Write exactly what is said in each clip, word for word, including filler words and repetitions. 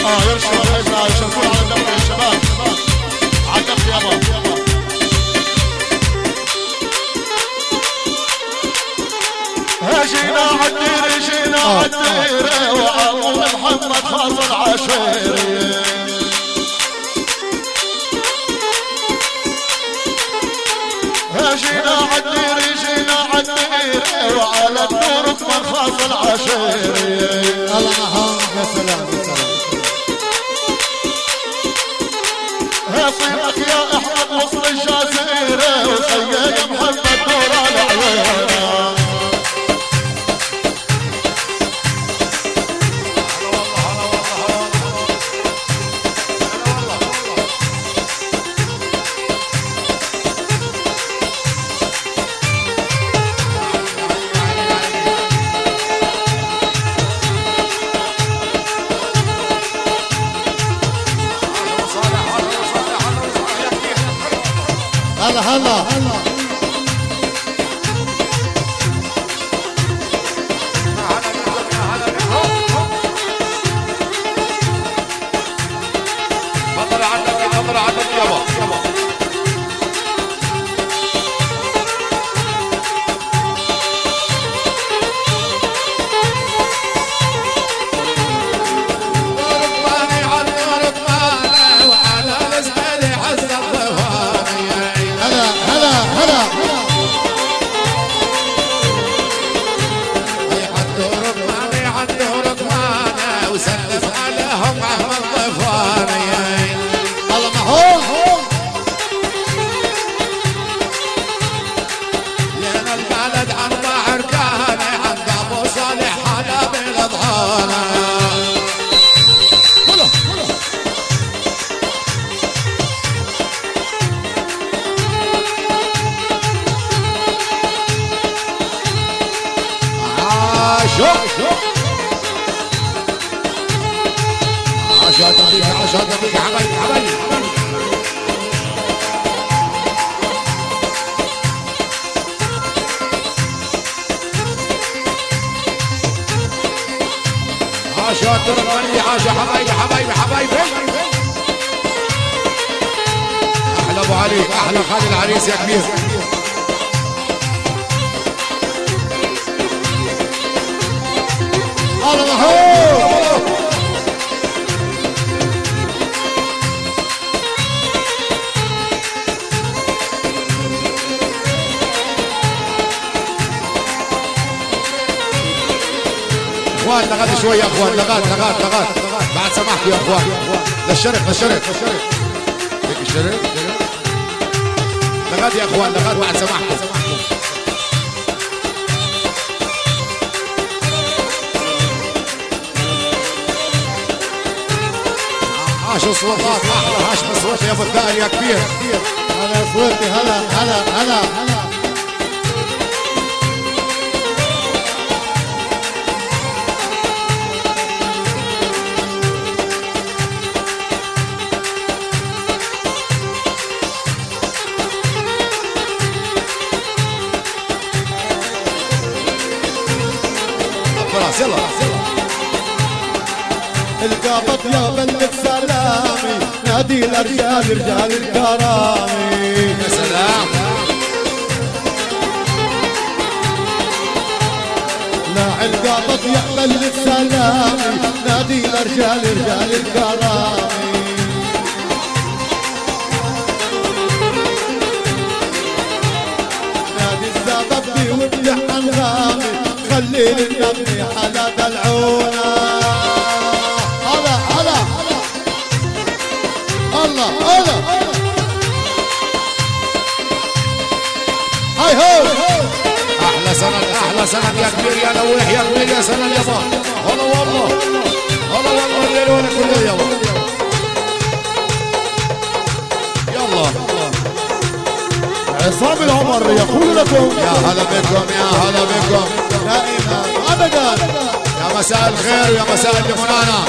اه يرشوا الحزة يشرفون على الدفع يا شباب على الدفع يابا جينا عالدير جينا عالدير وعمو محمد خاف العشيري جينا عالدير جينا عالدير وعلى الدور من خاف العشيري الله محمد يا سلام يا سلام صيبك يا احمد وسط الجزيرة وخيا يا محمد دور على عيوننا هلا هلا فضل عنك فضل عنك يابا يابا عشان بيك عشان بيك حبايب حبايب عشان ترمني عشان حبايب حبايب حبايب احلى ابو علي احلى خالي العريس يا كبير الله محمد اخوان لغات شوي يا اخوان لغات لغات لغات بعد سمحتوا يا اخوان للشرق للشرق للشرق هيك الشرق لغات يا اخوان لغات بعد سمحتوا عاش صوتات احلى عاش بصوت يا ابو الدار يا كبير هلا صوتي هلا هلا هلا هلا خلاص يلا القابط يا بلد سلامي نادي الرجال رجال الكرامي يا سلام لا القابط يا بلد سلامي نادي الرجال رجال الكرامي نادي الزبدي وابدح انغامي خليني النبني حلا دلعونا هلا هلا الله الله هاي هو احلى سند احلى سند يا كبير يا لويح يا كبير يا سند يابا هلا والله هلا والله الليل وانا كل يابا يلا عصام العمر يقول لكم يا هلا بكم يا هلا بكم دائما ابدا يا مساء الخير ويا مساء الليمونانا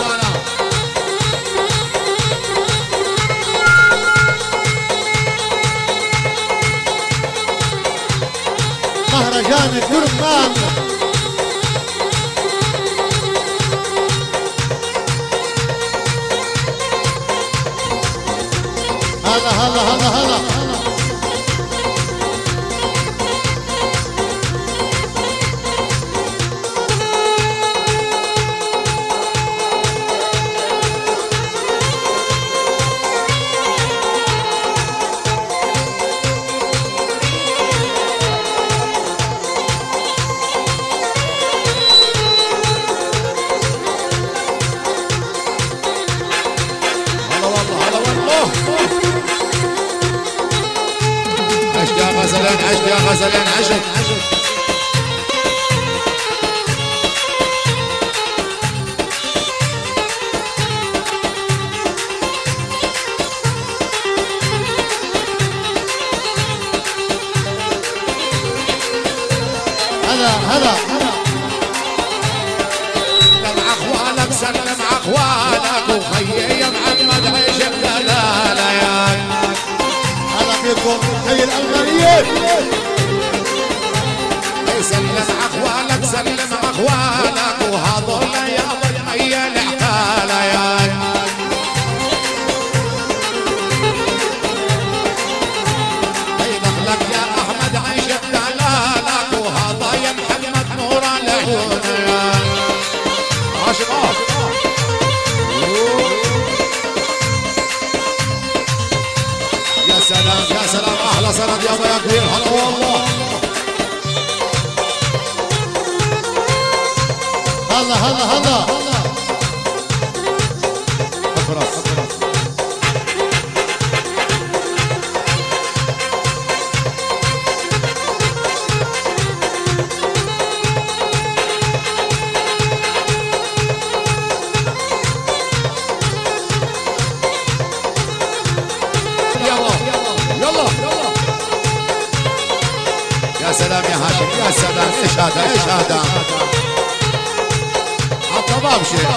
مهرجان التركمان هلا هلا هلا هلا غزلان عشت يا غزلان عشت هلا هلا سلم اخوانك سلم اخوانك وخيي يا محمد عيشك دلاله يا هلا فيكم حي الألمانيين سلم اخوانك سلم اخوانك وهذول يا ضيعي الحكاله يا دخلك يا احمد عيشك دلالك وهذا يا محمد نور العيون يا عاشق يا سلام يا سلام احلى سند يابا يا كبير هلا والله هلا هلا هلا افرس يا سلام يا هاشم يا سلام ايش هذا ايش هذا عالطباب شيء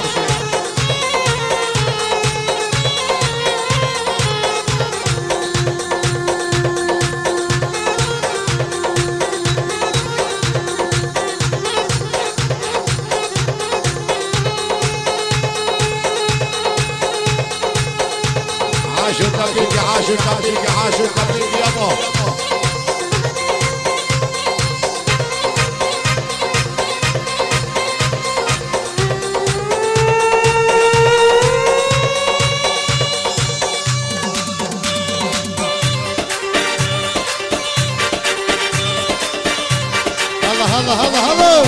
عاشوا الطبيب عاشوا الطبيب عاشوا الطبيب يابا هلا هلا هلا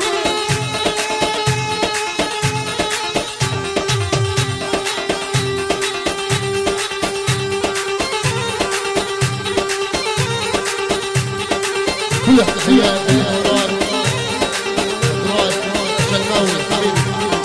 كل تحية للأوراد أوراد شلماوي حبيبي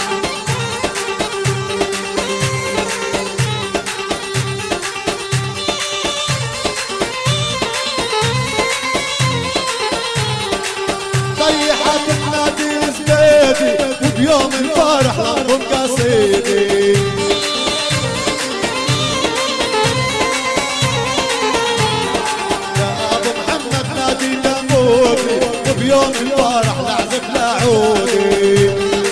طيحة النادي زبيدي وبيوم الفرح لهم قصيدي يا ابو محمد نادي دمودي وبيوم الفرح نعزف لعودي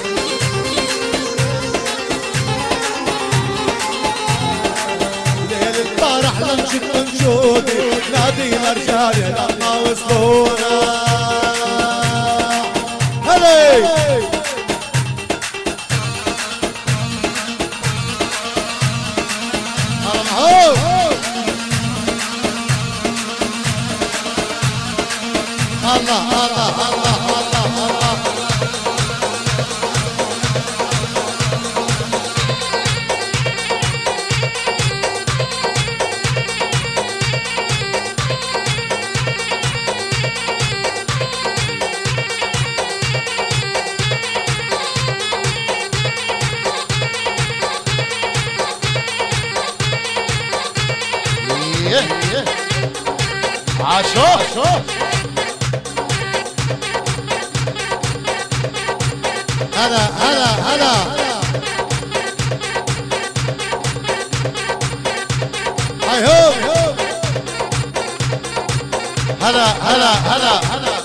ليل الفرح لنشد منشودي نادي الرجال لما وصلونا هلي الله الله الله الله الله عاشو هلا هلا هلا هاي هو هلا هلا هلا هلا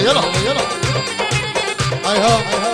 يلا يلا هاي ها